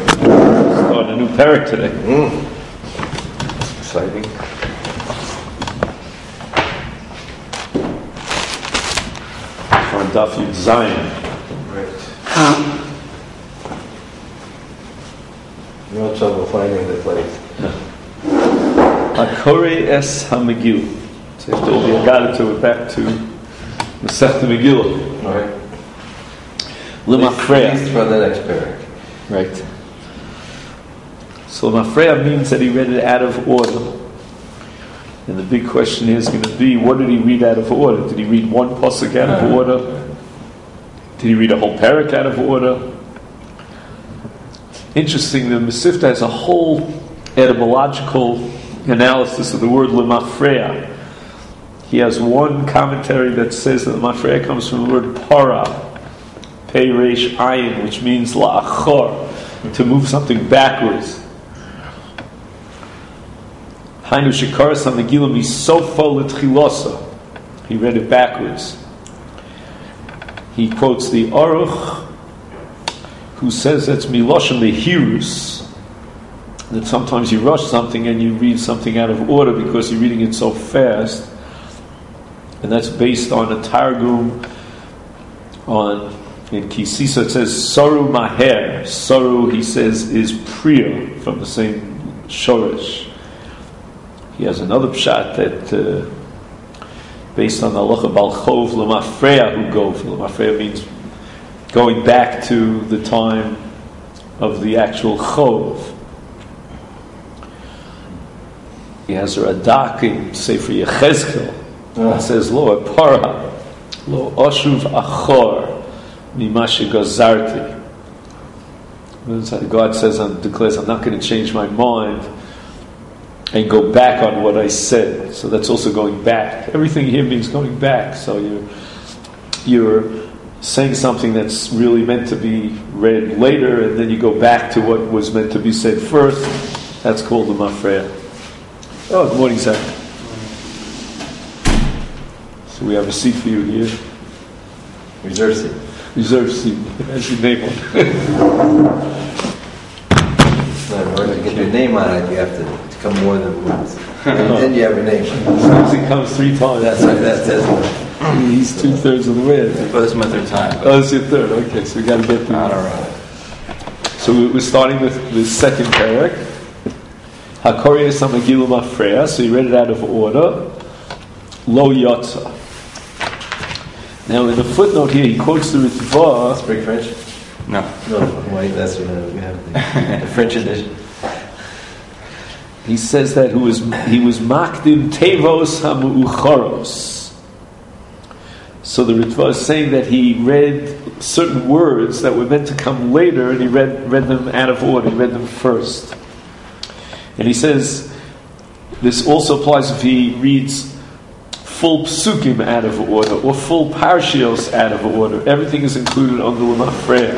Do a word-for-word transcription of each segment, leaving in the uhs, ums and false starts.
Start a new parak today. Mm. Exciting. On Daf Yud Zayin. Right. No trouble finding the place. Hakore es HaMegillah. So after all the Agada, we're back to Masechta Megillah. All right. Limafreya. At least for the next parak. Right. So Limafreya means that he read it out of order. And the big question is going to be, what did he read out of order? Did he read one pasuk out of order? Did he read a whole parak out of order? Interesting, the Mesivta has a whole etymological analysis of the word Limafreya. He has one commentary that says that Limafreya comes from the word para, pei reish ayin, which means la'achor, to move something backwards. Hainu shekaras hamegillah misofa l'tchilosa. He read it backwards. He quotes the Aruch, who says that's miloshen lehirus, that sometimes you rush something and you read something out of order because you're reading it so fast, and that's based on a targum on in Kisisa. It says saru maher. Saru, he says, is priya, from the same shoresh. He has another pshat that uh, based on the halacha balchov lemafreya hu gov. Lemafreya means going back to the time of the actual chov. He has a radak in Sefer Yechezkel that says lo para lo oshuv achor mimash gazarti. God says and declares, I'm not going to change my mind and go back on what I said. So that's also going back. Everything here means going back. So you're you're saying something that's really meant to be read later, and then you go back to what was meant to be said first. That's called the mafreya. Oh, good morning, Zach. So we have a seat for you here. Reserve seat. Reserve seat. As your name one. In order to get your name on it, you have to come more than once. And then you have a name. Sometimes it comes three times. That's right, that says it. He's two thirds of the way. Well, this is my third time. Oh, it's your third. Okay, so we got to get through. All right. So we're starting with the second parak. Hakori es hamegillah mafreya. So he read it out of order. Lo yotza. Now in the footnote here, he quotes the Ritva. Speak French? No. No, wait, that's what we have the, the French edition. He says that he was he was makdim tevos hamu'ucharos. So the Ritva is saying that he read certain words that were meant to come later, and he read read them out of order. He read them first. And he says this also applies if he reads full psukim out of order or full parshios out of order. Everything is included under the mafreya.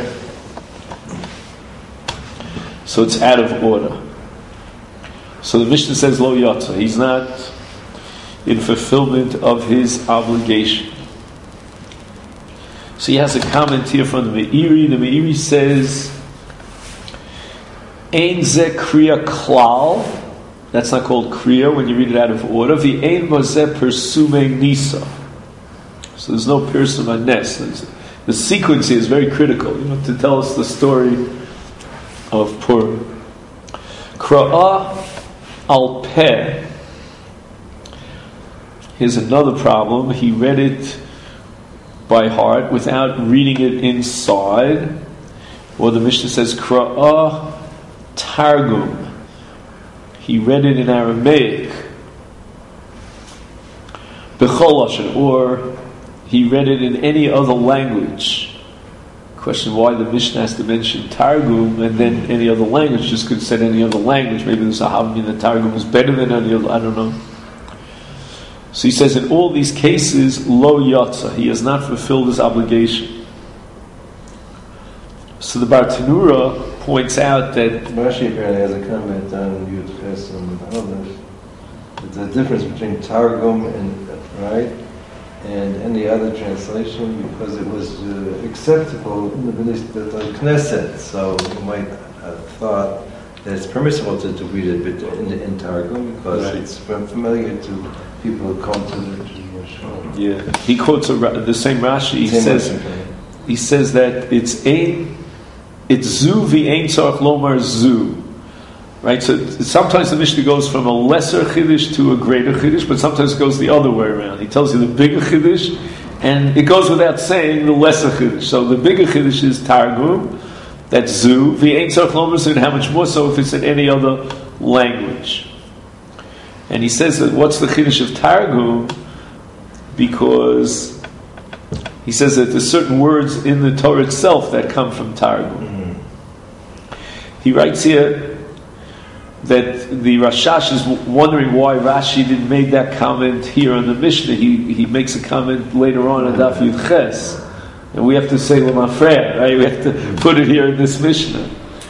So it's out of order. So the Mishnah says lo yotza. He's not in fulfillment of his obligation. So he has a comment here from the Meiri. The Meiri says ein ze kriya klal. That's not called kriya when you read it out of order. The ein mozeh persume nisa. So there's no pirsum anes. The sequence here is very critical, you know, to tell us the story of Purim. Kra'ah al peh. Here's another problem. He read it by heart without reading it inside. Or the Mishnah says Kra'ah targum. He read it in Aramaic. B'chol lashon, or he read it in any other language. Question why the Mishnah has to mention Targum and then any other language. Just could have said any other language. Maybe the Sahabi in the Targum is better than any other. I don't know. So he says in all these cases, lo yotza. He has not fulfilled his obligation. So the Bartanura points out that Rashi apparently has a comment on Yud Ches and others. The difference between Targum and right and any other translation, because it was uh, acceptable in the Bnei Knesset. So you might uh, thought that it's permissible to, to read it in, in Targum because right. it's familiar to people who come to the Jewish home. Yeah, he quotes a, the same Rashi. He Same says Rashi. he says that it's ein, it's zu v'ein tzarich lomar zu. Right, so sometimes the Mishnah goes from a lesser chiddush to a greater chiddush, but sometimes it goes the other way around. He tells you the bigger chiddush, and it goes without saying the lesser chiddush. So the bigger chiddush is Targum, that's zu. V'ein tzarich lomar zu, and how much more so if it's in any other language. And he says that what's the chiddush of Targum? Because he says that there's certain words in the Torah itself that come from Targum. Mm-hmm. He writes here that the Rashash is wondering why Rashi didn't make that comment here on the Mishnah. He he makes a comment later on in Daf Yud Ches, and we have to say L'mafreya, right? We have to put it here in this Mishnah.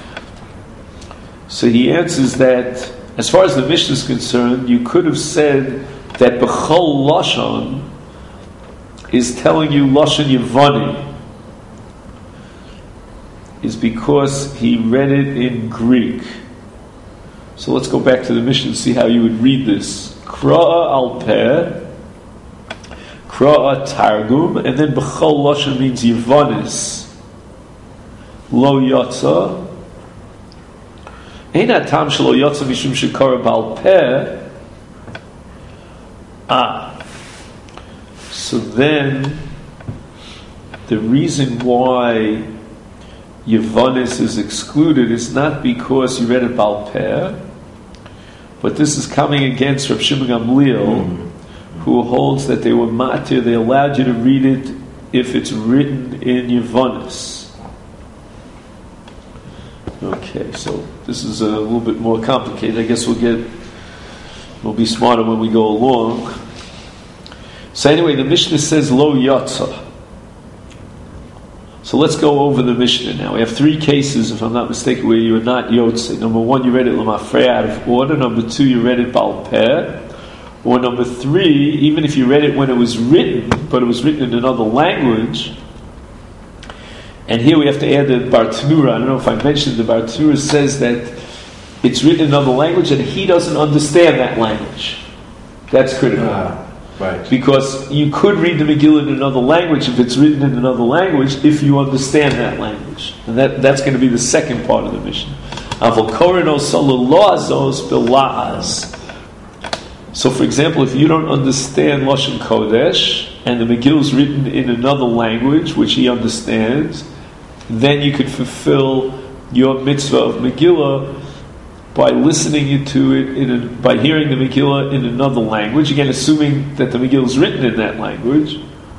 So he answers that as far as the Mishnah is concerned, you could have said that B'chol Lashon is telling you Lashon Yevani is because he read it in Greek. So let's go back to the Mishnah and see how you would read this. Kra'a al peh, Kra'a Targum, and then B'chol Lashon means Yevanis. Lo Yotza. Ein hatam shelo Yotza mishum shekara bal peh. Ah. So then, the reason why Yevanis is excluded is not because you read it Baal Peh, but this is coming against Rav Shimon Gamliel, mm. who holds that they were matir, they allowed you to read it if it's written in Yevanis. Okay, so this is a little bit more complicated. I guess we'll get, we'll be smarter when we go along. So anyway, the Mishnah says Lo Yotza. So let's go over the Mishnah now. We have three cases, if I'm not mistaken, where you are not Yotze. Number one, you read it L'mafreya out of order. Number two, you read it Baal Peh. Or number three, even if you read it when it was written, but it was written in another language. And here we have to add the Bartanura. I don't know if I mentioned, the Bartanura says that it's written in another language and he doesn't understand that language. That's critical. Ah. Right. Because you could read the Megillah in another language if it's written in another language, if you understand that language. And that, that's going to be the second part of the mission. So for example, if you don't understand Lashon Kodesh, and the Megillah is written in another language, which he understands, then you could fulfill your mitzvah of Megillah by listening to it, in a, by hearing the Megillah in another language, again assuming that the Megillah is written in that language.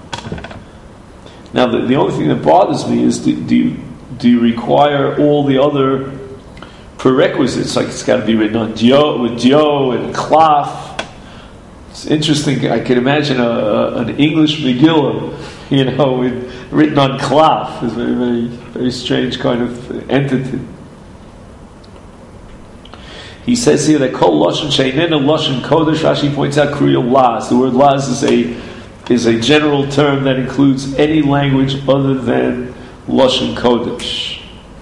Now the, the only thing that bothers me is do, do, you, do you require all the other prerequisites, like it's got to be written on dio, with dio and klaf. It's interesting, I can imagine a, a, an English Megillah, you know, with, written on klaf. It's a very, very, very strange kind of entity. He says here that kol lashon she'einena lashon kodesh. Rashi points out kriyah laz. The word laz is a is a general term that includes any language other than lashon kodesh.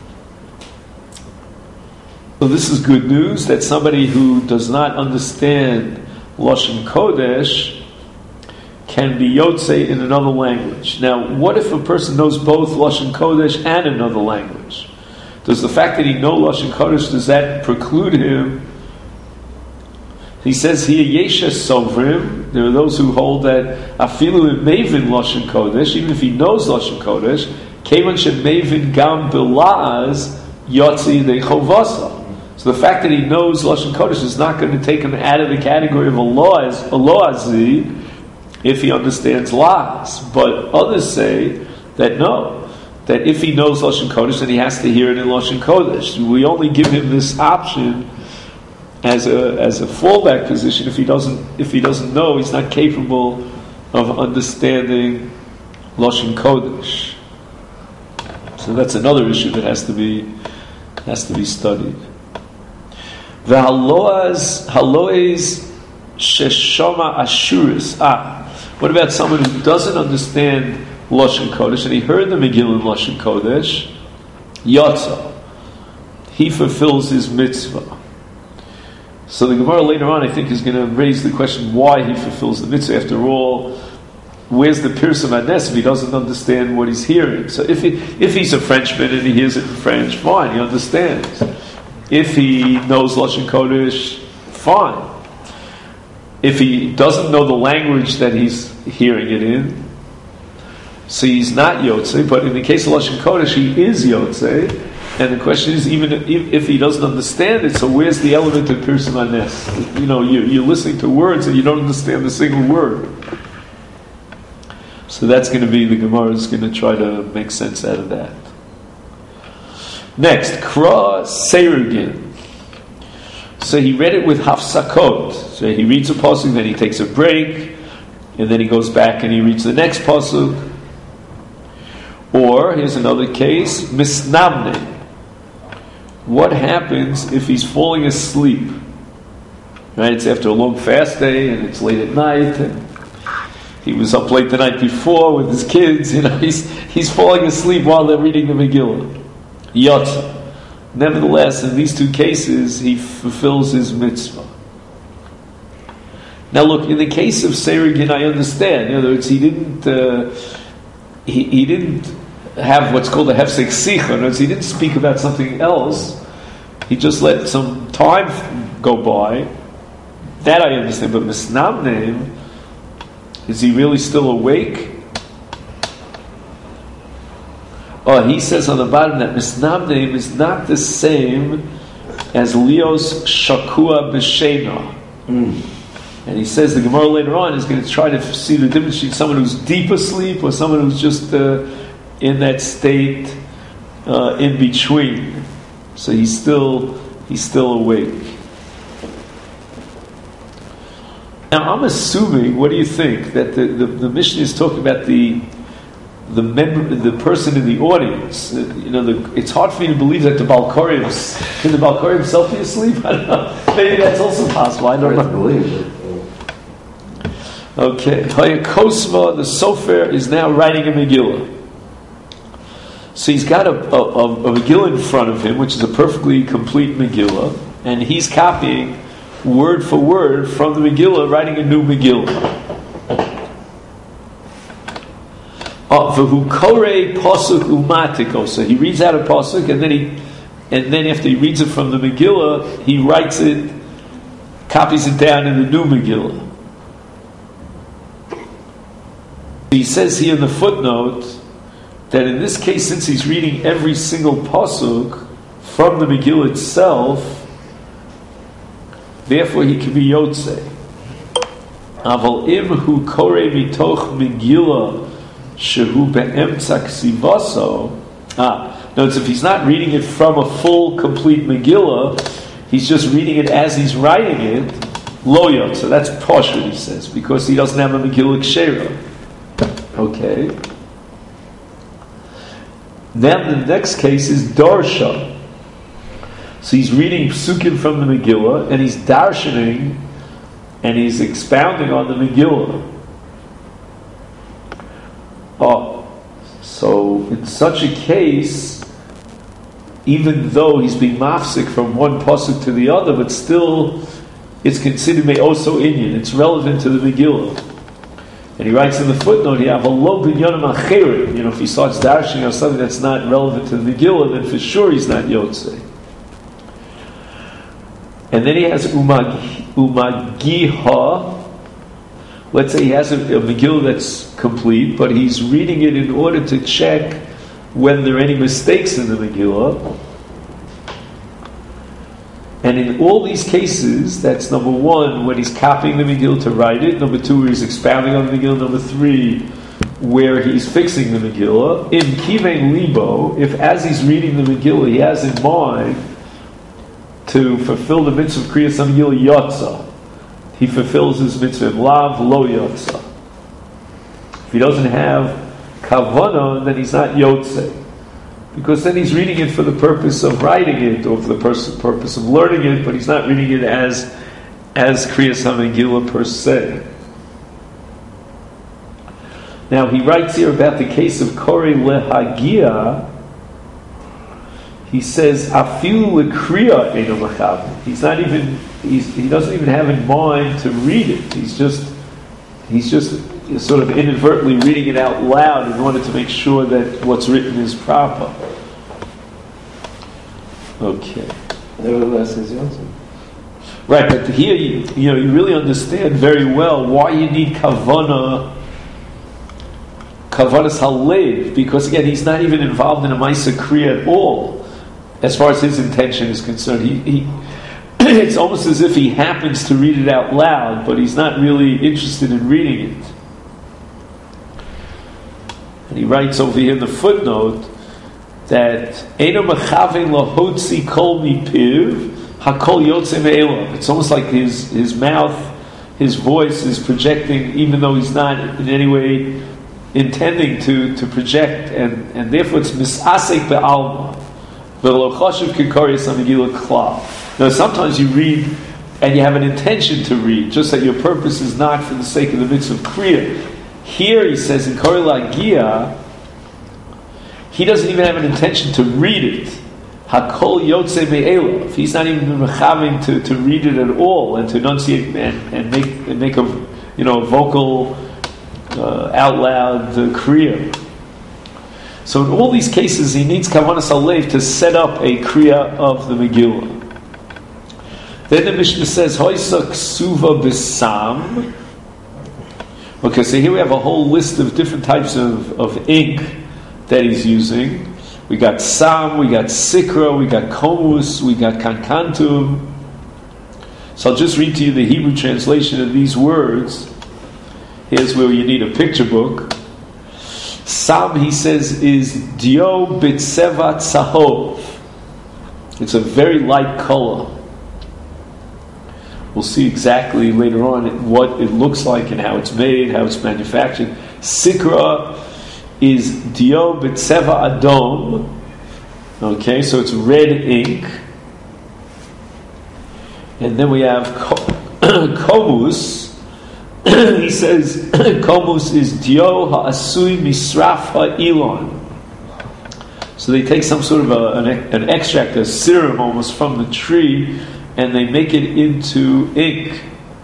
So this is good news that somebody who does not understand lashon kodesh can be yotze in another language. Now, what if a person knows both lashon kodesh and another language? Does the fact that he knows Lashon Kodesh, does that preclude him? He says here, Yesha Sovrim, there are those who hold that Afilu Mevin Lashon Kodesh, even if he knows Lashon Kodesh, Kevan Shemevin Gam Bilaz Yotzi De Chovasa. So the fact that he knows Lashon Kodesh is not going to take him out of the category of a Loazi if he understands Laz. But others say that no, that if he knows Lashon Kodesh, then he has to hear it in Lashon Kodesh. We only give him this option as a as a fallback position if he doesn't if he doesn't know, he's not capable of understanding Lashon Kodesh. So that's another issue that has to be has to be studied. The haloas haloes sheshama ashuris. Ah, what about someone who doesn't understand Lashon Kodesh, and he heard the Megillah in Lashon Kodesh, Yotza. he fulfills his mitzvah. So the Gemara later on, I think, is going to raise the question why he fulfills the mitzvah. After all, where's the Pirsum Anes if he doesn't understand what he's hearing? So if he, if he's a Frenchman and he hears it in French, fine, he understands. If he knows Lashon Kodesh, fine. If he doesn't know the language that he's hearing it in, so he's not Yotzei, but in the case of Lashon Kodesh, he is Yotzei. And the question is, even if, if he doesn't understand it, so where's the element of Pirsum Anes? You know, you, you're listening to words and you don't understand a single word. So that's going to be, the Gemara is going to try to make sense out of that. Next, Kra Seirugin. So he read it with Hafsakot. So he reads a pasuk, then he takes a break, and then he goes back and he reads the next pasuk. Or, here's another case, Misnamne. What happens if he's falling asleep? Right, it's after a long fast day and it's late at night and he was up late the night before with his kids, you know, he's he's falling asleep while they're reading the Megillah. Yotza. Nevertheless, in these two cases, he fulfills his mitzvah. Now look, in the case of Seirugin, I understand. In other words, he didn't uh, he, he didn't have what's called a hefsek sicha. In other words, he didn't speak about something else. He just let some time go by. That I understand. But Misnamneim, is he really still awake? Oh, he says on the bottom that Misnamneim is not the same as Leos Shakua B'Shena. Mm. And he says the Gemara later on is going to try to see the difference between someone who's deep asleep or someone who's just uh, in that state uh, in between. So he's still he's still awake. Now I'm assuming, what do you think, that the, the, the Mishnah is talking about the the member, the person in the audience? You know, the, it's hard for me to believe that the Balkorim, can the Balkorim self be asleep? I don't know. Maybe that's also possible. I don't know. Believe it. Okay, Hayakosma, the Sofer, is now writing a Megillah. So he's got a, a, a Megillah in front of him, which is a perfectly complete Megillah, and he's copying word for word from the Megillah, writing a new Megillah. V'hu korei pasuk umatiko. So he reads out a pasuk, and then he, and then after he reads it from the Megillah, he writes it, copies it down in the new Megillah. He says here in the footnote that in this case, since he's reading every single pasuk from the Megillah itself, therefore he can be Yotzei. Aval im hu korei mitoch Megillah shehu be'emtza ksivaso. Ah, notice if he's not reading it from a full, complete Megillah, he's just reading it as he's writing it, lo Yotzei. That's Pashut, he says, because he doesn't have a Megillah Kshera. Okay. Now the next case is Darsha. So he's reading Psukim from the Megillah, and he's darshaning, and he's expounding on the Megillah. Oh, so in such a case, even though he's being mafsik from one pasuk to the other, but still it's considered me'oso inyan. It's relevant to the Megillah. And he writes in the footnote, you have a lo binyanim acherim. You know, if he starts dashing on something that's not relevant to the Megillah, then for sure he's not Yotzei. And then he has umag, umagiha. Let's say he has a, a Megillah that's complete, but he's reading it in order to check when there are any mistakes in the Megillah. And in all these cases, that's number one, when he's copying the Megillah to write it. Number two, where he's expounding on the Megillah. Number three, where he's fixing the Megillah. In Kivein Libo, if as he's reading the Megillah, he has in mind to fulfill the mitzvah of Kriyas HaMegillah Yotza, he fulfills his mitzvah of Lav Lo Yotza. If he doesn't have Kavanah, then he's not Yotzei. Because then he's reading it for the purpose of writing it, or for the pers- purpose of learning it, but he's not reading it as as Kriyas HaMegillah per se. Now he writes here about the case of Korei Lehagia. he says, "Afilu lekriya eino mechaven." He's not even. He's, he doesn't even have in mind to read it. He's just. He's just sort of inadvertently reading it out loud in order to make sure that what's written is proper. Okay. Nevertheless, he's Yosef. Right, but here you, you know you really understand very well why you need kavana, kavanas halev, because again he's not even involved in a ma'aser kriya at all, as far as his intention is concerned. He, he it's almost as if he happens to read it out loud, but he's not really interested in reading it. And he writes over here in the footnote that eino mechaven lahotzi kol mipiv hakol yotze me'elav. It's almost like his his mouth, his voice is projecting, even though he's not in any way intending to, to project, and, and therefore it's misasek be'alma v'lo chashuv k'koryas hamegillah klal. Now sometimes you read and you have an intention to read, just that your purpose is not for the sake of the mitzvah of kriya. Here he says in Kori Lagia, he doesn't even have an intention to read it. Hakol yotze me'elav. He's not even mechaven to, to read it at all and to enunciate and, and make and make a you know vocal uh, out loud uh, kriya. So in all these cases, he needs kavanas halev to set up a kriya of the Megillah. Then the Mishnah says, Hoysa ksuva b'sam. Okay, so here we have a whole list of different types of, of ink that he's using. We got sam, we got sikra, we got komus, we got kankantum. So I'll just read to you the Hebrew translation of these words. Here's where you need a picture book. Sam, he says, is dio b'tseva tzahov. It's a very light color. We'll see exactly later on what it looks like and how it's made, how it's manufactured. Sikra is dio b'tseva adom. Okay, so it's red ink. And then we have komus. He says komus is dio ha'asui misraf ha'ilon. So they take some sort of a, an, an extract, a serum almost from the tree, and they make it into ink.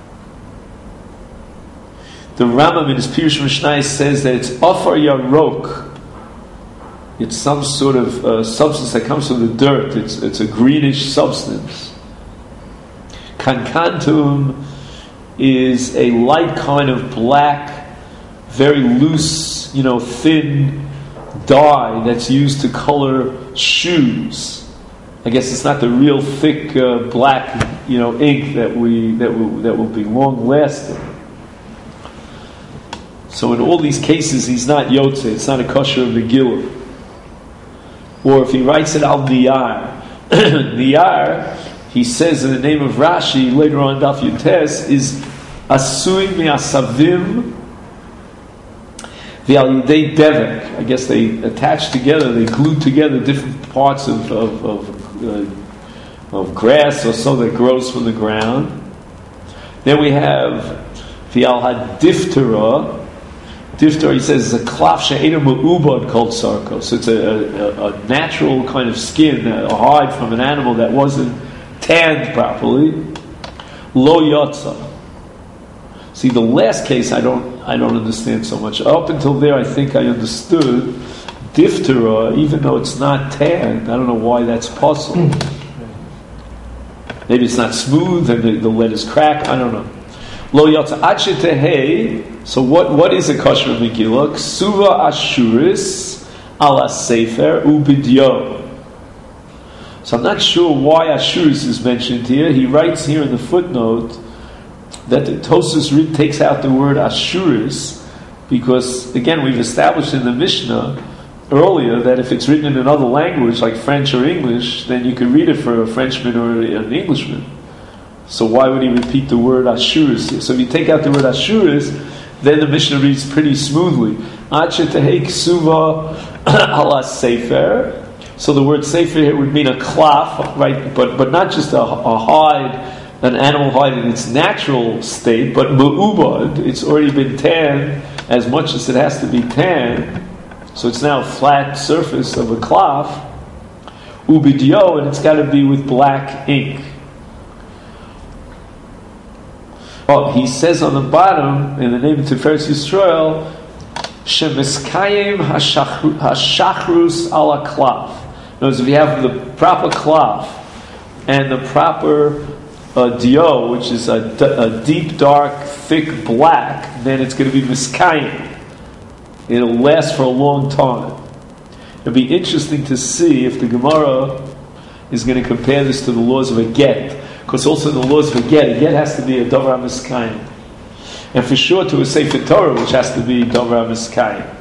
The Rambam in his Pirush Mishnayos says that it's Afar Yarok. It's some sort of uh, substance that comes from the dirt. It's it's a greenish substance. Kankantum is a light kind of black, very loose, you know, thin dye that's used to color shoes. I guess it's not the real thick uh, black, you know, ink that we that will that will be long lasting. So in all these cases, he's not yotze. It's not a kosher of Megillah. Or if he writes it al niyar, niyar, he says in the name of Rashi later on Daf Yutes is asui mi'asavim v'al yidei devek. I guess they attach together, they glue together different parts of of, of Uh, of grass or so that grows from the ground. Then we have Vial Hadiftera. Diftera, he says, is a klaf she'ena me'ubad called sarko. So it's a, a, a natural kind of skin, a hide from an animal that wasn't tanned properly. Lo yotza. See, the last case I don't I don't understand so much. Up until there, I think I understood. Diphthera, even though it's not tanned, I don't know why that's possible. Maybe it's not smooth and the, the lead is cracked. I don't know. Lo yotza achitehei. So what, what is a kosher Megillah? Ksuva ashuris ala sefer ubidyo. So I'm not sure why ashuris is mentioned here. He writes here in the footnote that the Tosfos takes out the word ashuris because, again, we've established in the Mishnah earlier that if it's written in another language like French or English, then you can read it for a Frenchman or an Englishman. So why would he repeat the word ashuris? So if you take out the word ashuris, then the Mishnah reads pretty smoothly. Sefer. So the word sefer here would mean a klaf, right? But but not just a, a hide, an animal hide in its natural state, but me'ubad. It's already been tanned as much as it has to be tanned. So it's now a flat surface of a klaf. Ubidio, and it's got to be with black ink. Oh, he says on the bottom, in the name of Tiferes Yisrael, Shemiskayim Hashachrus ala Klav. In other words, if you have the proper Klav and the proper uh, Dio, which is a, a deep, dark, thick black, then it's going to be Miskayim. It'll last for a long time. It'll be interesting to see if the Gemara is going to compare this to the laws of a get. Because also in the laws of a get, a get has to be a Dover HaMiskayim. And for sure to a Sefer Torah, which has to be Dover HaMiskayim.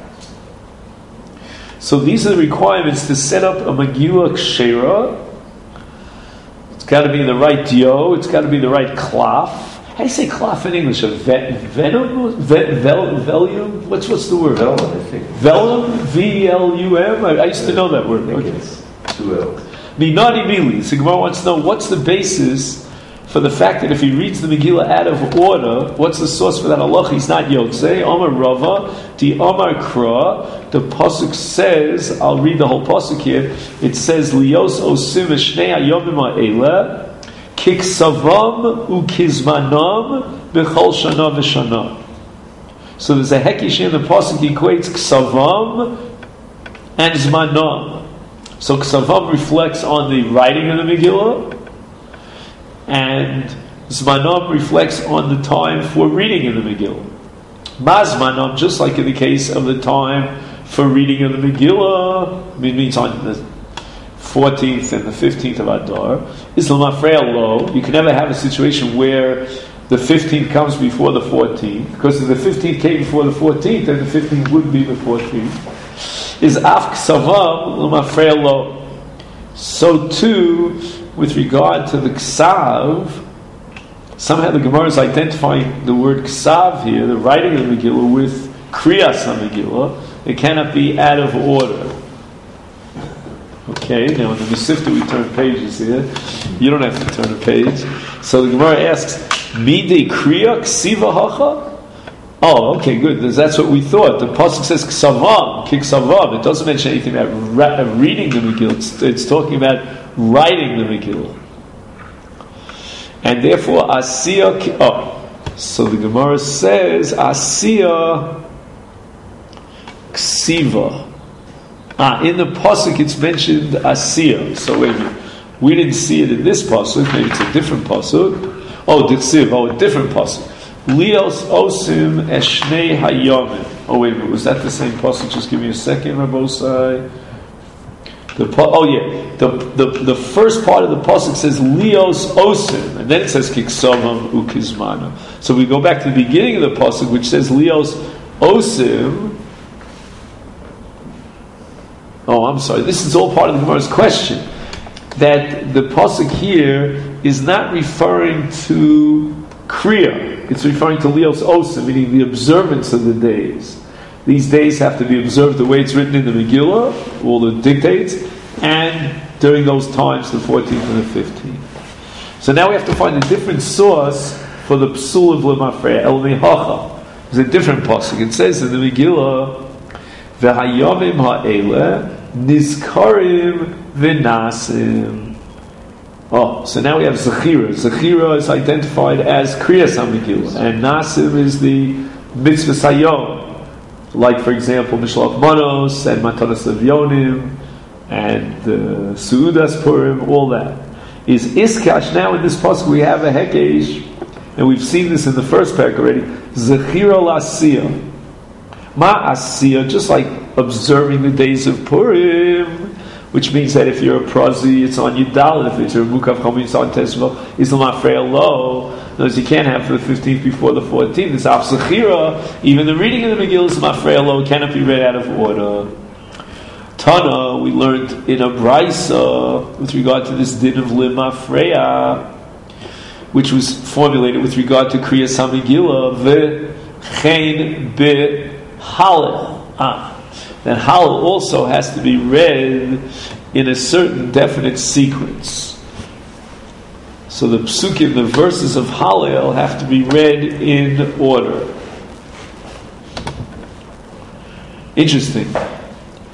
So these are the requirements to set up a Megillah Kshera. It's got to be the right dio, it's got to be the right klaf. How do you say klaf in English? A ve- venom? Ve- vel- velium? What's, what's the word? Vellum, I think. Vellum? V L U M? I, I used to know that word. I think Okay. it's two L's. Minadi Mili. So Gemara wants to know what's the basis for the fact that if he reads the Megillah out of order, what's the source for that halacha? He's not Yotzei. Omar Rava, Di Omar Kra. The pasuk says, I'll read the whole pasuk here. It says, Lios osim eshnei hayomim ha'ele, kiksavam ukizmanam b'chol shana v'shana. So there's a hekish in the pasuk, he equates ksavam and zmanam. So ksavam reflects on the writing of the Megillah, and zmanam reflects on the time for reading of the Megillah. Mazmanam, just like in the case of the time for reading of the Megillah, it means on the fourteenth and the fifteenth of Adar, is l'mafreya lo. You can never have a situation where the fifteenth comes before the fourteenth, because if the fifteenth came before the fourteenth, then the fifteenth would be the fourteenth. Is af ksavam l'mafreya lo. So too, with regard to the ksav, somehow the Gemara is identifying the word ksav here, the writing of the Megillah, with kriyas HaMegillah. It cannot be out of order. Okay, now in the Mesivta we turn pages here. You don't have to turn a page. So the Gemara asks, Midei kriya ksiva hacha? Oh, okay, good. That's what we thought. The pasuk says ksavam, kiksavam. It doesn't mention anything about ra- reading the Megillah. It's, it's talking about writing the Megillah. And therefore, asiya. Oh, so the Gemara says asiya ksiva. Ah, in the pasuk it's mentioned asiya. So wait a minute. We didn't see it in this pasuk. Maybe it's a different pasuk. Oh, diksiv. Oh, a different pasuk. Lios osim eshnei hayomim. Oh wait a minute. Was that the same pasuk? Just give me a second, Rabbosai. The oh yeah, the, the the first part of the pasuk says Lios osim, and then it says kiksavam ukizmana. So we go back to the beginning of the pasuk, which says Lios osim. Oh, I'm sorry. This is all part of the Gemara's question. That the pasuk here is not referring to kriya; it's referring to Lios osim, meaning the observance of the days. These days have to be observed the way it's written in the Megillah, all the dictates, and during those times, the fourteenth and the fifteenth. So now we have to find a different source for the psul of l'mafreya, el mihacha. There's a different pasuk. It says in the Megillah, v'hayomim ha'ele nizkarim v'nasim. Oh, so now we have Zechira. Zechira is identified as Kriyas HaMegillah, and Nasim is the mitzvah sayom. Like, for example, Mishlach Manos and Matanas Levyonim and uh, Su'udas Purim, all that. Is Iskash, now in this pasuk we have a Hekesh, and we've seen this in the first parak already, Zechira L'Asiyah. Ma Asiyah, just like observing the days of Purim, which means that if you're a Prazi, it's on Yudal, if it's a Mukav Chomi, it's on Tesva, it's L'Mafreya Lo. In other words, you can't have the fifteenth before the fourteenth. It's Af Zechira. Even the reading of the Megillah is L'Mafreya Lo, cannot be read out of order. Tana, we learned in a Braisa, with regard to this din of L'Mafreya, which was formulated with regard to Kriyas HaMegillah, V'chein B'Halel. Ah. That Halel also has to be read in a certain definite sequence. So the psukim, the verses of Halel, have to be read in order. Interesting.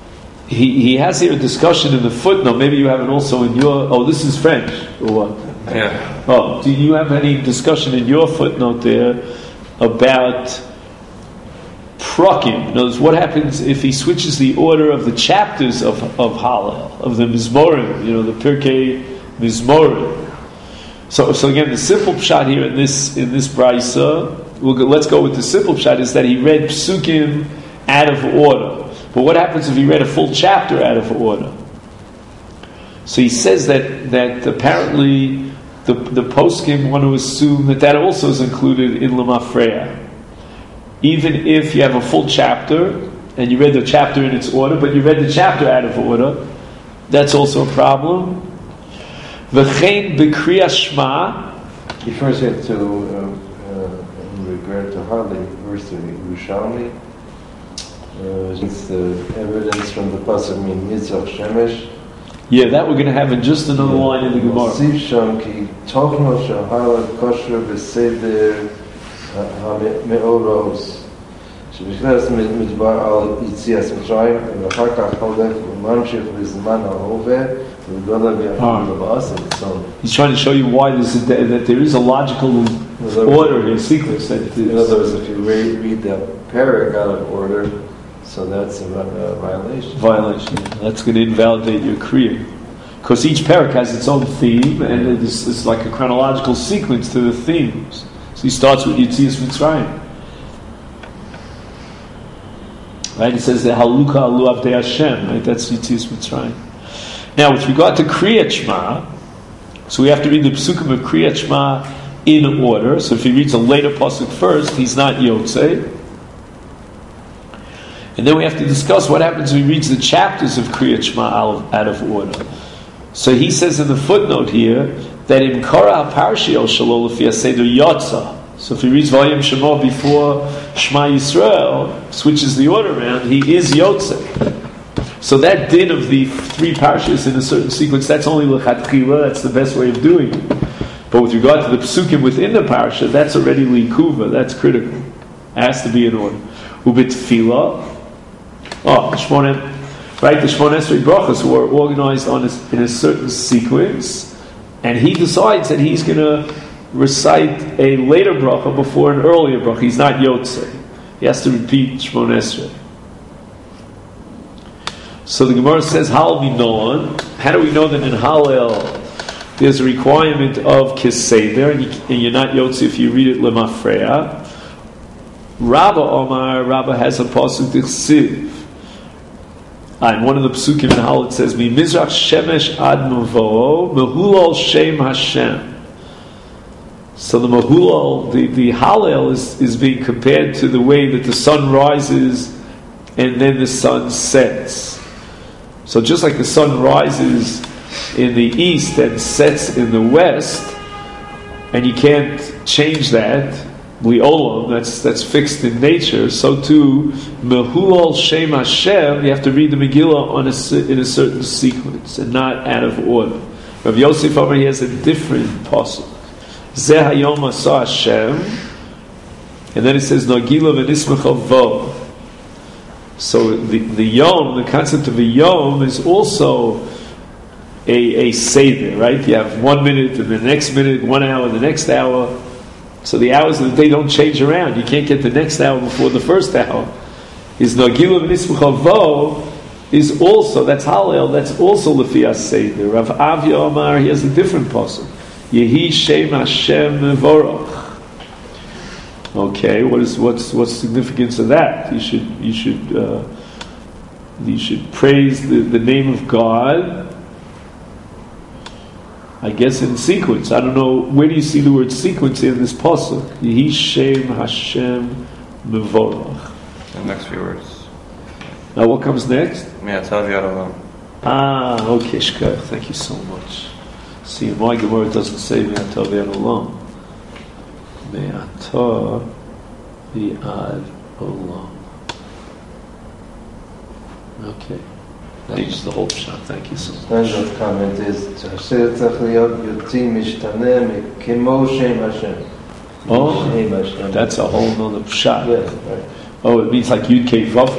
he, he has here a discussion in the footnote. Maybe you have it also in your. Oh, this is French or what? Yeah. Oh, do you have any discussion in your footnote there about Prakim? In other words, what happens if he switches the order of the chapters of of Hallel, of the Mizmorim? You know, the Pirkei Mizmorim. So, so again, the simple pshat here in this in this brisa, we'll go, let's go with the simple pshat, is that he read psukim out of order. But what happens if he read a full chapter out of order? So he says that that apparently the the poskim want to assume that that also is included in Lamafreya. Even if you have a full chapter and you read the chapter in its order, but you read the chapter out of order, that's also a problem. V'chein b'kriyas Shema. You first have to, uh, uh, in regard to Harley, verse to Yerushalmi, uh, it's the evidence from the pasuk min Yitzchak Shemesh. Yeah, that we're going to have in just another yeah. line in the Gemara. Siv Sham ki tochno shahara kosher b'seder ha'me'oros שבכלל מדבר על יציאת מצרים ואחר כך הולך וממשיך בזמן ההווה ובגלל ביחד לבאס. He's trying to show you why there's a, that there is a logical order here, sequence. That in other words, if you read, read the parak out of order, so that's a, a violation. Violation. That's going to invalidate your kriya. Because each parak has its own theme, and it's, it's like a chronological sequence to the themes. So he starts with Yetzias Mitzrayim. Right? It says that Haluka Alu Avdei Hashem. Right? That's Yetzias Mitzrayim. Now, with regard to Kriyat Shema, so we have to read the psukim of Kriyat Shema in order. So if he reads a later pasuk first, he's not Yotzei. And then we have to discuss what happens when he reads the chapters of Kriyat Shema out of order. So he says in the footnote here that in Korah HaParshiyot Shelo Lefi HaSeder Yotza. So if he reads Vayim Shema before Shema Yisrael, switches the order around, he is Yotzei. So that din of the three parshas in a certain sequence, that's only L'chatchila, that's the best way of doing it. But with regard to the psukim within the parsha, that's already Likuva, that's critical. It has to be in order. Ubit Tefillah, oh, the Shmonem, right, the Shmon Esrei Brachos who are organized on a, in a certain sequence, and he decides that he's going to recite a later bracha before an earlier bracha. He's not Yotzei. He has to repeat Shmon Esrei. So the Gemara says, Hal Minon. How do we know that in Hallel there's a requirement of Kiseder, and, you, and you're not Yotzei if you read it Lemafreya? Rabba Omar, Rabba has a pasuk Dichsiv. And one of the psukim in Hallel it says, Mi Mizrach Shemesh Ad Mavo, Mehulal Shem Hashem. So the Mehulal, the, the Hallel is, is being compared to the way that the sun rises and then the sun sets. So just like the sun rises in the east and sets in the west, and you can't change that, li'olam, that's that's fixed in nature, so too, Mehulal Shem Hashem, you have to read the Megillah on a, in a certain sequence, and not out of order. Rav Yosef over here has a different pasuk. Zeh hayom asa Hashem, and then it says, Nagila v'nismecha vo. So the, the yom, the concept of a yom is also a, a seder, right? You have one minute and the next minute, one hour, the next hour. So the hours of the day don't change around. You can't get the next hour before the first hour. Is Nagilu v'nismucha vo is also, that's Hallel, that's also Lefi HaSeder. Rav Avya Omar, he has a different pasuk. Yehi Shem Hashem Mevorach. Okay, what is what's what's the significance of that? You should you should uh, you should praise the, the name of God. I guess in sequence. I don't know, where do you see the word sequence in this pasuk? Yehi Shem Hashem Mevorach. The next few words. Now what comes next? Me'atav Yad Olam. Ah, okay, Shkach. Thank you so much. See, in my Gemara it doesn't say Me'atav Yad Olam. Me'atav Yad Olam. Okay. That is the whole shot. Thank you so much. Standard comment is Hashem tzach liyot yotzi mishtaneh kemo Shem Hashem. Oh, that's a whole nother pshat. Yes, right. Oh, it means like Yud Kei Vav Kei.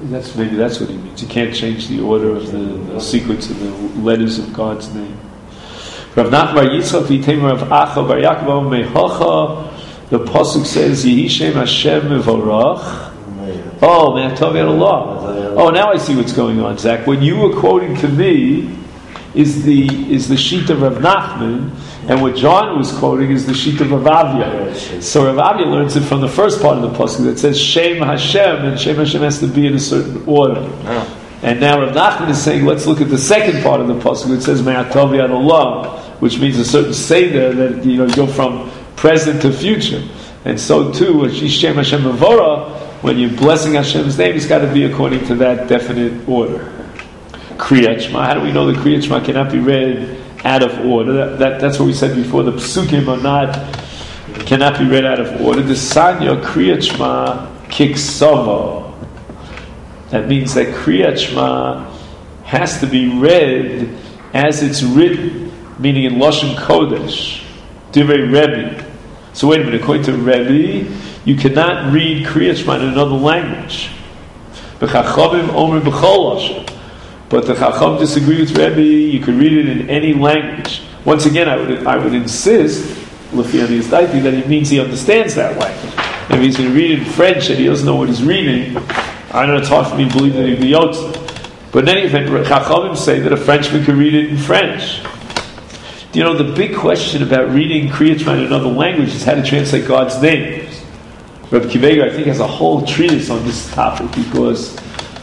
That's maybe that's what he means. You can't change the order of the, the sequence of the letters of God's name. Rav Nachman Bar Yitzchak v'Item Rav Acha Bar Yaakov Mehocha. The pasuk says, "Yehi Shem Hashem Mevorach." Oh, man, Tov Yad Allah. Oh, now I see what's going on, Zach. When you were quoting to me, is the is the sheet of Rav Nachman, and what John was quoting is the sheet of Rav Avia. So Rav Avia learns it from the first part of the pasuk that says Shem Hashem, and Shem Hashem has to be in a certain order. Oh. And now Rav Nachman is saying, let's look at the second part of the pasuk that says Me'atov Yad Allah, which means a certain seder that you know you go from present to future. And so too, Shem Hashem Mevorach, when you're blessing Hashem's name, it's got to be according to that definite order. Kriyat Shema. How do we know the Kriyat Shema cannot be read out of order? That, that, that's what we said before. The psukim are not cannot be read out of order. The Sanya Kriyat Shema kiksava. That means that Kriyat Shema has to be read as it's written, meaning in Lashon Kodesh, Divrei Rebbe. So wait a minute. According to Rebbe, you cannot read Kriyat Shema in another language. B'chachamim omer b'chol lashon. But the Chacham disagree with Rebbe. You can read it in any language. Once again, I would I would insist, Lefi Ani Yizdaiti, that it means he understands that language. If he's going to read it in French and he doesn't know what he's reading, I know it's hard for me to believe that he'd be Yotze. But in any event, Chachamim say that a Frenchman can read it in French. You know, the big question about reading Kriyat Shema in another language is how to translate God's names. Rabbi Kivega, I think, has a whole treatise on this topic because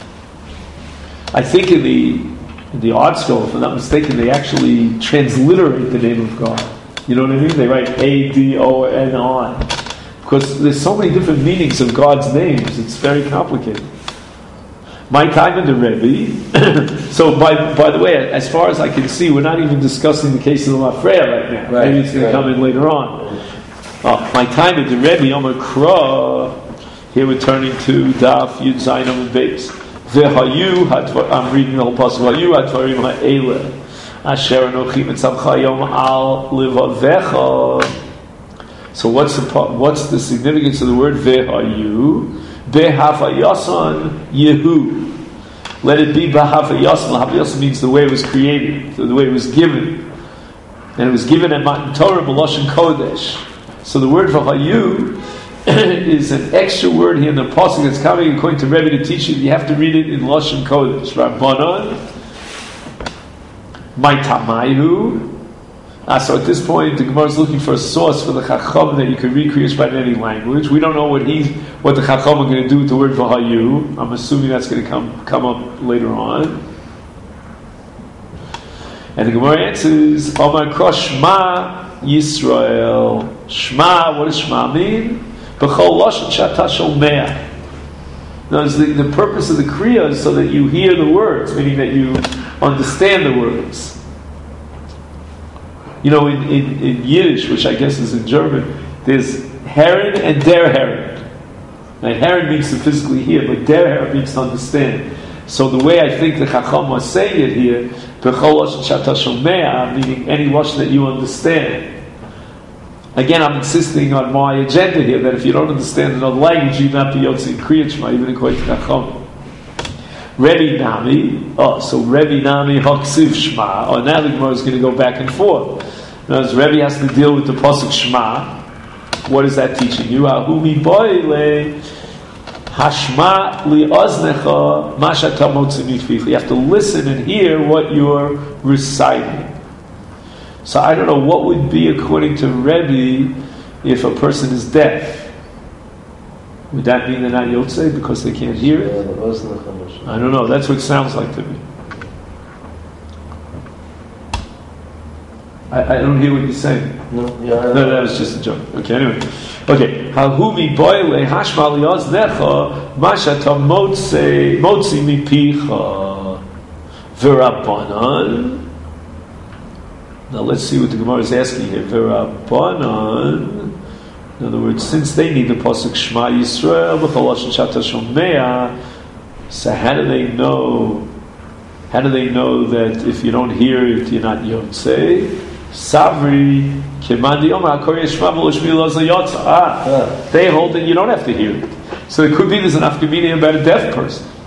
I think in the in the art school, if I'm not mistaken, they actually transliterate the name of God. You know what I mean? They write A D O N I. Because there's so many different meanings of God's names, it's very complicated. My time in the Rebbe. So, by by the way, as far as I can see, we're not even discussing the case of the Mafreya right now. Right, Maybe it's going right. to come in later on. Uh, my time in the Rebbe, Yom Kra. Here we're turning to Daf Yud Zayin Amud Beis. V'hayu, I'm reading the whole passage. V'hayu hadvarim ha'ele asher anochi mitzavcha yom al levavecha. So what's the what's the significance of the word v'hayu? Behafayasan Yehu. Let it be Behafayasan. Behafayasan means the way it was created, the way it was given. And it was given at Matan Torah, B'Lashon Kodesh. So the word V'hayu is an extra word here in the pasuk that's coming according to Rebbe to teach you. You have to read it in Lashon Kodesh. Rabbanon, Maitamayu. Ah, so at this point, the Gemara is looking for a source for the Chacham that you can read Kriyat Shema in any language. We don't know what he's, what the Chacham are going to do with the word V'hayu. I'm assuming that's going to come come up later on. And the Gemara answers, Omar Kro Shema Yisrael. Shema, what does Shema mean? B'chol lashon shata shomea. Now, the, the purpose of the Kriya is so that you hear the words, meaning that you understand the words. You know, in, in, in Yiddish, which I guess is in German, there's Herren and Der Herren. Now, Herren means to physically hear, but Der Herren means to understand. So the way I think the Chacham was saying it here, B'chol lashon shata shomea, meaning any lashon that you understand. Again, I'm insisting on my agenda here that if you don't understand another language, you'd not be Yotze Kriyat Shema, even according to Chacham. Rebbe Nami, oh, so Rebbe Nami Haksiv Shema. Oh, now the Gemara is going to go back and forth. Now, as Rebbe has to deal with the pasuk Shema, what is that teaching you? Ahumi boile hashma li oznecha mashata motzi mificha. You have to listen and hear what you're reciting. So I don't know what would be according to Rebbe if a person is deaf. Would that mean they're not Yotze because they can't hear it? I don't know. That's what it sounds like to me. I, I don't hear what you're saying. No, yeah, no, that was just a joke. Okay, anyway. Okay. Hahumi boile hashma liyaz necha mashata motzi motzi mipicha v'rabbanan. Now let's see what the Gemara is asking here. V'rabbanan. In other words, since they need the pasuk Shema Yisrael b'chol lashon shata shomea, so how do they know? How do they know that if you don't hear it, you're not Yotze? Savri kemandi omar hakorei Shema v'lo lo zayotza. Ah, they hold that you don't have to hear it. So it could be there's an afkamina about a deaf person.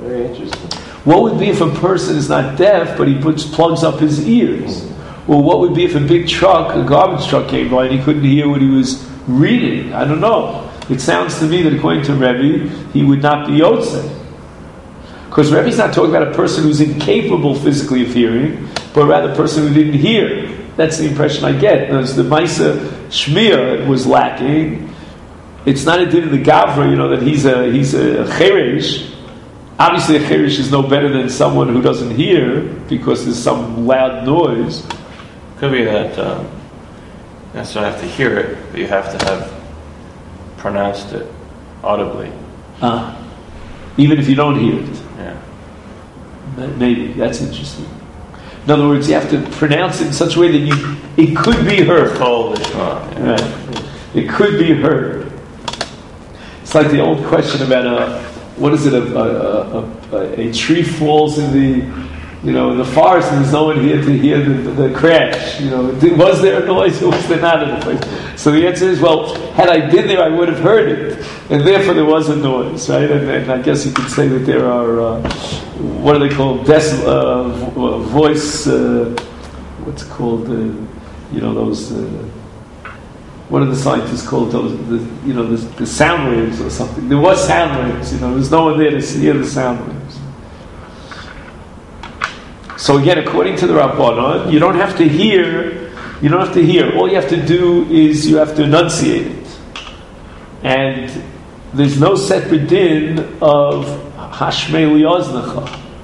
Very interesting. What would be if a person is not deaf, but he puts plugs up his ears? Mm-hmm. Well, what would be if a big truck, a garbage truck came by and he couldn't hear what he was reading? I don't know. It sounds to me that according to Rebbe, he would not be Yotzei. Because Rebbe's not talking about a person who's incapable physically of hearing, but rather a person who didn't hear. That's the impression I get. As the Maisa Shmiya was lacking, it's not a din of the Gavra, you know, that he's a he's a Cheresh. Obviously, a Cheresh is no better than someone who doesn't hear because there's some loud noise. Could be that um, you necessarily have to hear it, but you have to have pronounced it audibly. Uh, even if you don't hear it. Yeah. Maybe. That's interesting. In other words, you have to pronounce it in such a way that you it could be heard. Yeah. Right. It could be heard. It's like the old question about a what is it? A, a, a, a tree falls in the you know in the forest and there's no one here to hear the, the, the crash. You know, was there a noise or was there not a noise? So the answer is, well, had I been there, I would have heard it, and therefore there was a noise, right? And, and I guess you could say that there are uh, what are they called? Deci- uh, voice. Uh, what's it called? Uh, you know those. Uh, What are the scientists called those? The, you know, the, the sound waves or something. There was sound waves. You know, there's no one there to hear the sound waves. So again, according to the Rabbanan, you don't have to hear. You don't have to hear. All you have to do is you have to enunciate it. And there's no separate din of Hashmei Li'oznecha.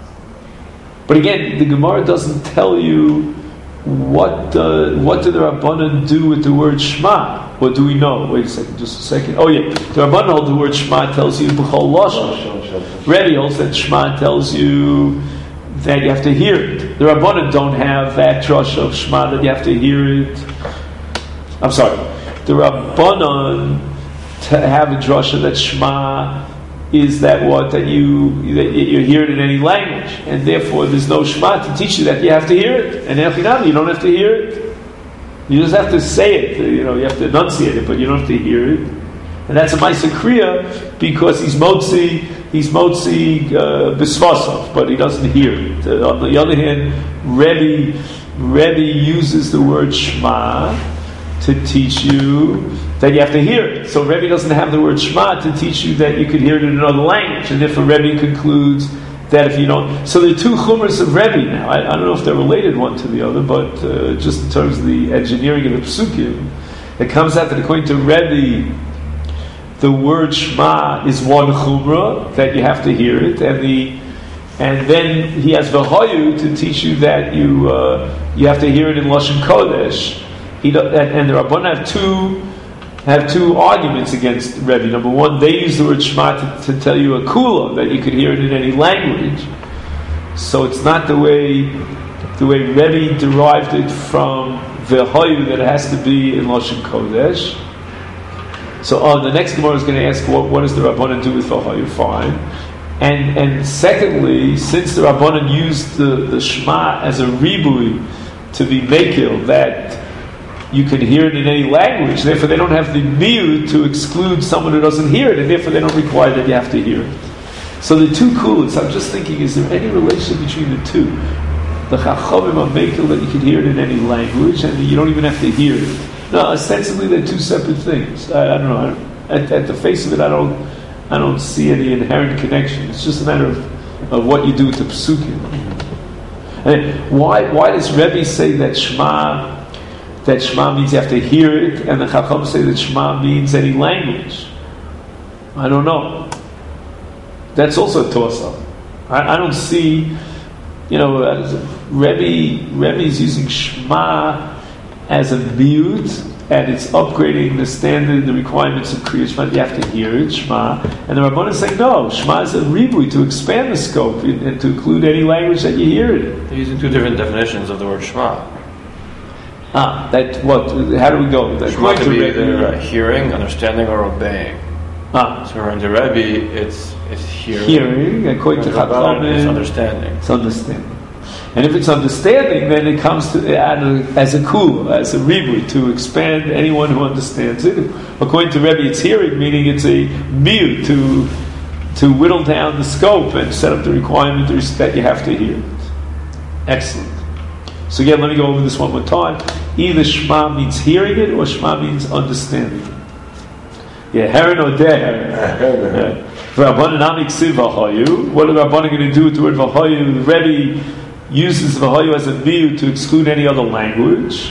But again, the Gemara doesn't tell you. What uh, what do the Rabbanan do with the word Shema? What do we know? Wait a second, just a second. Oh yeah, the Rabbanan hold the word Shema tells you B'chol Lashon. Rebbe holds that Shema tells you that you have to hear it. The Rabbanan don't have that drush of Shema that you have to hear it. I'm sorry. The Rabbanan to have a drasha that Shema is that what that you that you hear it in any language, and therefore there's no Shema to teach you that you have to hear it. And Echinami, you don't have to hear it. You just have to say it. You know, you have to enunciate it, but you don't have to hear it. And that's a Maisa Kriya because he's motzi, he's motzi uh, bisvasov, but he doesn't hear it. Uh, on the other hand, Rebbe Rebbe uses the word Shema to teach you that you have to hear it. So Rebbe doesn't have the word Shema to teach you that you could hear it in another language. And therefore Rebbe concludes that if you don't... So there are two chumras of Rebbe now. I, I don't know if they're related one to the other, but uh, just in terms of the engineering of the psukim, it comes out that according to Rebbe, the word Shema is one chumra, that you have to hear it, and the and then he has v'hoyu to teach you that you uh, you have to hear it in Lashon Kodesh. He do, and, and the Rabbanan have two have two arguments against Rebbe. Number one, they use the word Shema to, to tell you a kula, that you could hear it in any language. So it's not the way the way Rebbe derived it from v'hoyu, that it has to be in Lashon Kodesh. So oh, the next Gemara is going to ask, what, what does the Rabbanan do with v'hoyu? Fine. And and secondly, since the Rabbanan used the, the Shema as a ribui to be mekil, that you can hear it in any language, therefore they don't have the miut to exclude someone who doesn't hear it, and therefore they don't require that you have to hear it. So the two kulas, I'm just thinking, is there any relation between the two? The Chachamim are mekil that you can hear it in any language, and you don't even have to hear it. No, ostensibly they're two separate things. I, I don't know. I don't, at, at the face of it, I don't, I don't see any inherent connection. It's just a matter of, of what you do with the psukim. And why, why does Rebbe say that Shema? That Shema means you have to hear it, and the Chacham say that Shema means any language? I don't know. That's also a toss-up. I, I don't see, you know, Rebbe, Rebbe is using Shema as a miut, and it's upgrading the standard, the requirements of Kriya Shema. You have to hear it, Shema. And the Rabbanan is saying, no, Shema is a ribui, to expand the scope and, and to include any language that you hear it. They're using two different definitions of the word Shema. Ah, that what? How do we go? That Shema could be either hearing, understanding, or obeying. Ah, so in the Rebbe, it's it's hearing. Hearing, according to Chachamim, it's understanding. It's understanding. And if it's understanding, then it comes to as a kula, as a ribui, to expand anyone who understands it. According to Rebbe, it's hearing, meaning it's a miut, to to whittle down the scope and set up the requirement that you have to hear it. Excellent. So again, let me go over this one more time. Either Shema means hearing it, or Shema means understanding it. Yeah, Heron or Deher. Rabbanan Amik Siv Vahayu. What are Rabbanan going to do with the word Vahayu? The Rebbe uses Vahayu as a miut to exclude any other language.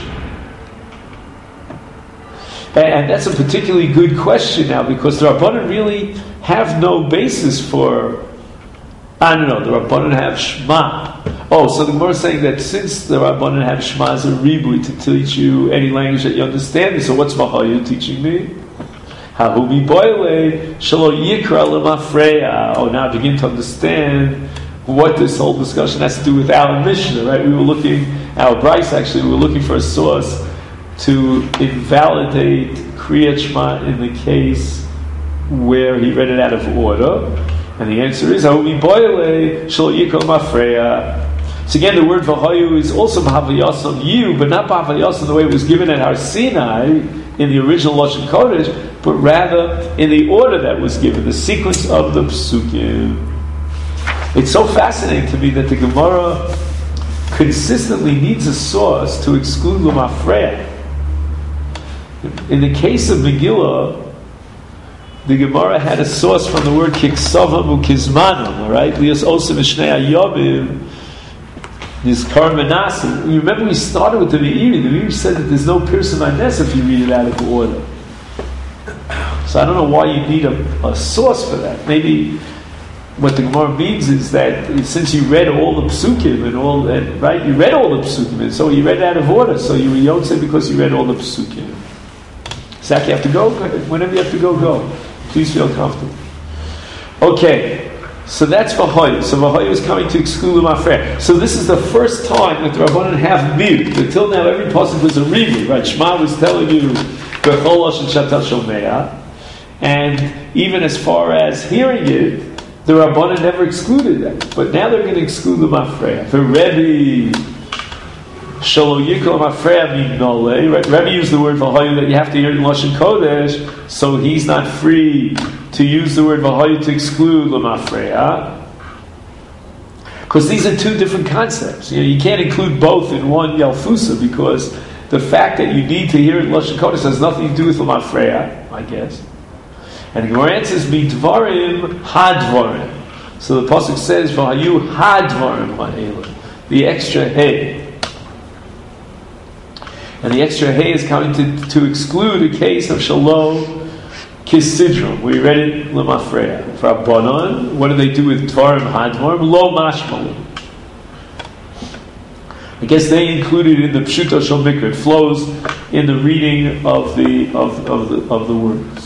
And that's a particularly good question now, because the Rabbanan really have no basis for, I don't know, the Rabbanan have Shema. Oh, so the Gemara is saying that since the Rabbanan have Shema as a ribui to teach you any language that you understand, so what's Vahayu teaching me? Hahubi boile shelo yikra lemafreya. Oh, now I begin to understand what this whole discussion has to do with our Mishnah, right? We were looking, our Bryce actually, we were looking for a source to invalidate Kriyat Shema in the case where he read it out of order. And the answer is Hahubi boile shelo yikra lemafreya. So again, the word Vahayu is also B'Havayasam you, but not B'Havayasam the way it was given at Har Sinai in the original Lashon Kodesh, but rather in the order that was given, the sequence of the Psukim. It's so fascinating to me that the Gemara consistently needs a source to exclude L'mafreya. In the case of Megillah, the Gemara had a source from the word Kiksavam Ukizmanam, all right? Lias Osam Mishnei Ayobim, this Karmanasa. You remember we started with the Meiri. The Meiri said that there's no Pirsa Manes if you read it out of order. So I don't know why you need a, a source for that. Maybe what the Gemara means is that since you read all the Psukim and all that, right? You read all the Psukim, and so you read it out of order. So you were Yotze because you read all the Psukim. Zach, you have to go? Go ahead. Whenever you have to go, go. Please feel comfortable. Okay. So that's Vahayu. So Vahayu is coming to exclude L'mafreya. So this is the first time that the Rabbanan have miut. Until now, every pasuk was a ribui, right? Shema was telling you B'chol Lashon Shata Shomea, and even as far as hearing it, the Rabbanan never excluded that. But now they're going to exclude L'mafreya. For Rebbe Shelo Yikol L'mafreya Mignole, right? Rebbe used the word Vahayu that you have to hear in Lashon Kodesh, so he's not free to use the word Vahayu to exclude L'mafreya, because these are two different concepts. You know, you can't include both in one Yalfusa, because the fact that you need to hear it in Lashon Kodesh has nothing to do with L'mafreya, I guess. And the Gemara answers, Midvarim Hadvarim. So the pasuk says, Vahayu Hadvarim Ha'elah. The extra hey. And the extra hey is coming to, to exclude a case of Shalom Kisidron. We read it L'mafreya. For Rabbanan, what do they do with Tvarim Hadvarim? Lo Mashmalim. I guess they included in the Pshuto Shel Mikra. It flows in the reading of the of, of the of the words.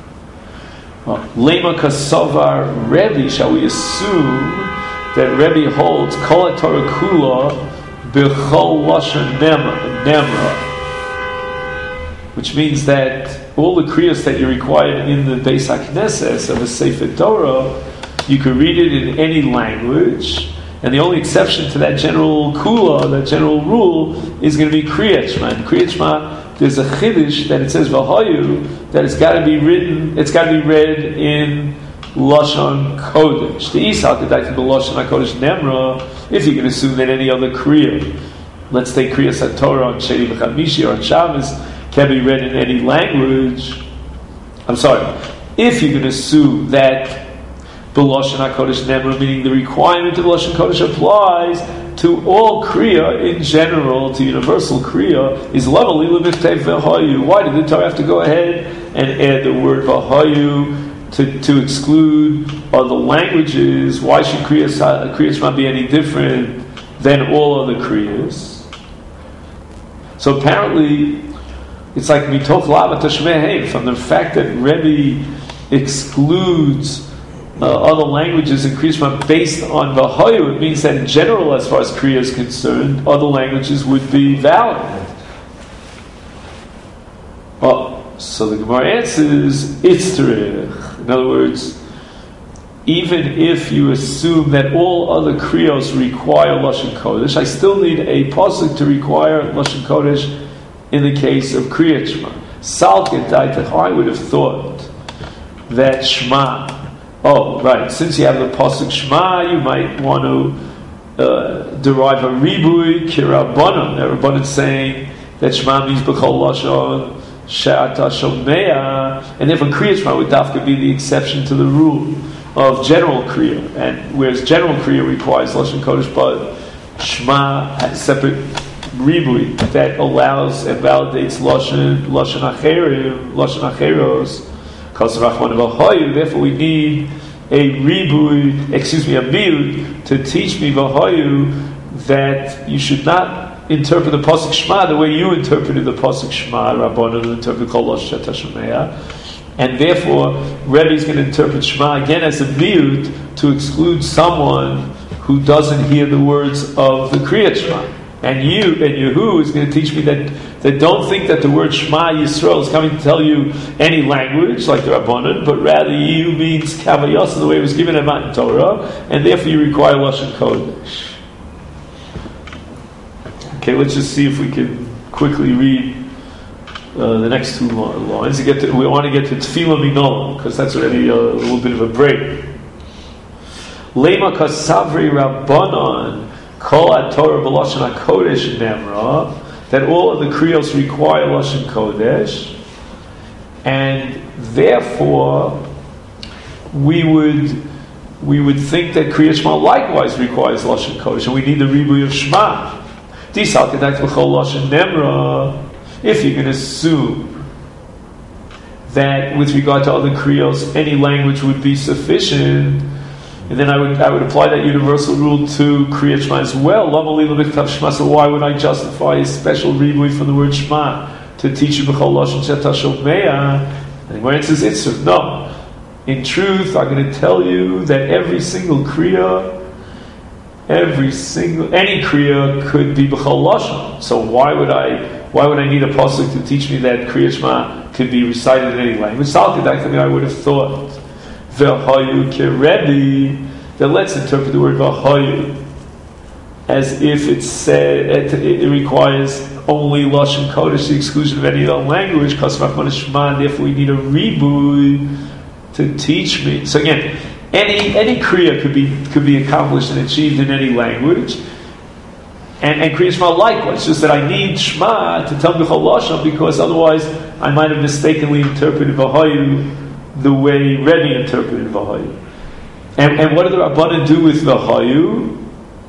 Lema Kasavar Rebbe, shall we assume that Rebbe holds Kol Torah Kula B'chol Lashon Nemra, which means that all the kriyas that you require in the Beis HaKnesses of a Sefer Torah, you can read it in any language, and the only exception to that general kula, that general rule, is going to be Kriyat Shema. In Kriyat Shema, there's a chiddush that it says Vahayu, that it's got to be written, it's got to be read in Lashon Kodesh. The Isal could like to be Lashon HaKodesh Nemra, if you can assume that any other kriya, let's take Kriyas HaTorah on Sheni B'Chamishi or on Shabbos, can be read in any language. I'm sorry. If you can assume that the Lashon HaKodesh Nemra, meaning the requirement of Lashon Kodesh applies to all Kriya in general, to universal Kriya, is Lavali L'Miftei V'Hayu. Why did the Torah have to go ahead and add the word V'Hayu to, to exclude other languages? Why should Kriya Shema be any different than all other Kriyas? So apparently, it's like mitoch lava tashmeheim, from the fact that Rebbe excludes uh, other languages in Kriya Shema based on Vahayu, it means that in general, as far as Kriya is concerned, other languages would be valid. Oh, so the Gemara answers, Itzterich. In other words, even if you assume that all other Kriyos require Lashon Kodesh, I still need a pasuk to require Lashon Kodesh in the case of Kriyat Shema. Salket Daitach, I would have thought that Shema Oh, right. Since you have the pasuk Shema, you might want to uh, derive a ribui kirabanan. The Rabbanan saying that Shema means b'chol lashon she'ata shomea, and therefore Kriya Shema would dafka be the exception to the rule of general Kriya, and whereas general Kriya requires lashon kodesh, but Shema has separate ribui that allows and validates lashon lashon acherim, lashon acheros. Therefore, we need a ribui, excuse me, a miut to teach me v'hayu that you should not interpret the pasuk Shema the way you interpreted the pasuk Shema. Rabbanan interpret kol lashon she'ata, and therefore Rebbe is going to interpret Shema again as a miut to exclude someone who doesn't hear the words of the Kriyat Shema. And you and Yehu is going to teach me that, that don't think that the word Shema Yisrael is coming to tell you any language like the Rabbanan, but rather you means Kavayos, the way it was given at Matan Torah, and therefore you require Lashon Kodesh. Okay, let's just see if we can quickly read uh, the next two lines. To get to, we want to get to Tefillah Minola, because that's already a, a little bit of a break. Lema Kasavri Rabbanan Kol HaTorah B'Lashon HaKodesh Nemra, that all of the Kriyos require Lashon Kodesh, and therefore we would we would think that Kriyat Shema likewise requires Lashon Kodesh, and we need the ribui of Shema. Disal Kedak B'Chol Lashon Nemra, if you can assume that with regard to other Kriyos any language would be sufficient, and then I would I would apply that universal rule to Kriyat Shema as well. So why would I justify a special ribui from the word Shema to teach you b'chol lashon she'ata shomea? And the answer is Itzur. No. In truth, I'm going to tell you that every single Kriya, every single any Kriya could be b'chol lashon. So why would I why would I need a pasuk to teach me that Kriyat Shema could be recited in any language? I would have thought V'hayu kerebi, that let's interpret the word v'hayu as if it said it, it requires only lashon kodesh, the exclusion of any other language. And therefore, we need a ribui to teach me. So again, any any kriya could be could be accomplished and achieved in any language, and and kriya shema likewise. Just that I need shema to tell me b'chol lashon, because otherwise I might have mistakenly interpreted v'hayu the way Rebbe interpreted Vahayu. And, and what did the Rabbanan do with Vahayu?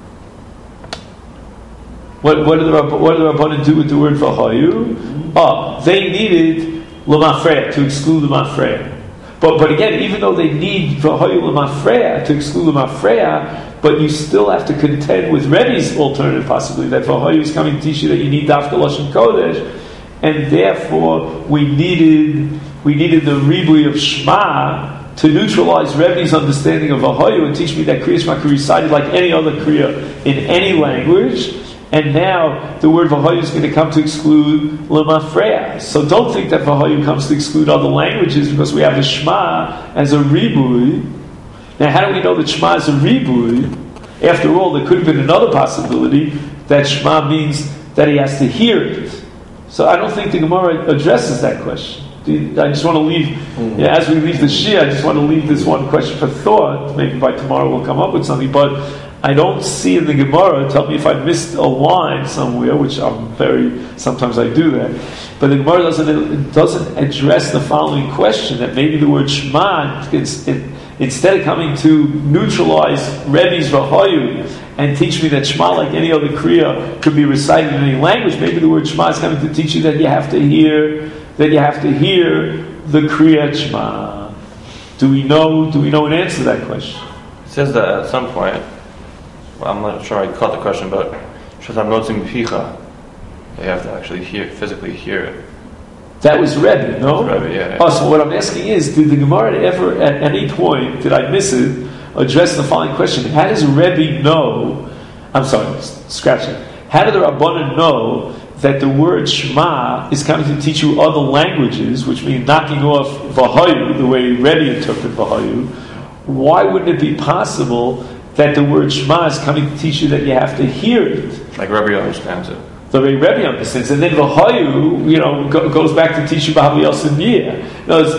What, what, did the, what did the Rabbanan do with the word Vahayu? Oh, they needed L'mafreya, to exclude L'mafreya. But, but again, even though they need Vahayu L'mafreya, to exclude L'mafreya, but you still have to contend with Rebbe's alternative possibility, that Vahayu is coming to teach you that you need Dafka Lashon Kodesh, and therefore we needed we needed the ribui of Shema to neutralize Rebbe's understanding of Vahayu and teach me that Kriya Shema could be recited like any other Kriya in any language. And now the word Vahayu is going to come to exclude L'mafreya. So don't think that Vahayu comes to exclude other languages, because we have the Shema as a ribui. Now, how do we know that Shema is a ribui? After all, there could have been another possibility that Shema means that he has to hear it. So I don't think the Gemara addresses that question. I just want to leave, mm-hmm. yeah, as we leave the Shia, I just want to leave this one question for thought. Maybe by tomorrow we'll come up with something, but I don't see in the Gemara, tell me if I missed a line somewhere, which I'm very, sometimes I do that, but the Gemara doesn't, doesn't address the following question, that maybe the word Shema, it's, it, instead of coming to neutralize Rebbe's Vahayu and teach me that Shema, like any other Kriya, could be recited in any language, maybe the word Shema is coming to teach you that you have to hear that you have to hear the Kriyat Shema. Do we know? Do we know an answer to that question? It says that at some point. Well, I'm not sure I caught the question, but Shatam Notzim Picha, they have to actually hear, physically hear it. That was Rebbe, no? Rebbe, yeah, yeah. Oh, so what I'm asking is, did the Gemara ever, at any point, did I miss it, address the following question? How does Rebbe know? I'm sorry, scratch it. How did the Rabbanan know that the word Shema is coming to teach you other languages, which means knocking off Vahayu, the way Rebbe interpreted Vahayu? Why wouldn't it be possible that the word Shema is coming to teach you that you have to hear it? Like Rebbe understands it. The way Rebbe understands. And then Vahayu, you know, go, goes back to teach you B'Havli Yosef Yeh.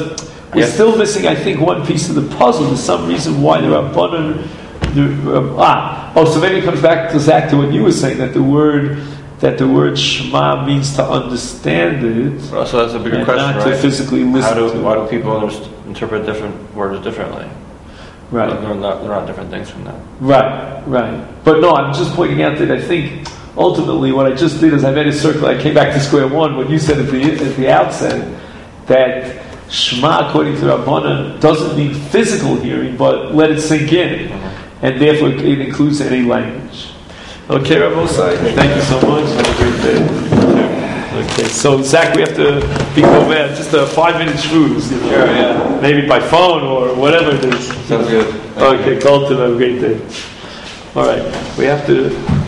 we're Yes. still missing, I think, one piece of the puzzle. There's some reason why the Rabbanan, the, uh, ah, oh, so maybe it comes back to Zach to what you were saying, that the word, that the word Shema means to understand it, Well, so that's a bigger and question, not right? to physically listen How do to why it. do people underst- interpret different words differently? Right. They're not, they're not different things from that. Right, right. But no, I'm just pointing out that I think ultimately what I just did is I made a circle. I came back to square one. What you said at the at the outset, that Shema, according to Rabbanan, doesn't mean physical hearing, but let it sink in, Mm-hmm. and therefore it includes any language. Okay, Rabbi Osai, thank you so much. Have a great day. Okay, so Zach, we have to be over just a five minute schmooze. You know, Sure, yeah. maybe by phone or whatever it is. Sounds good. Thank you. Okay, Colton, have a great day. All right, we have to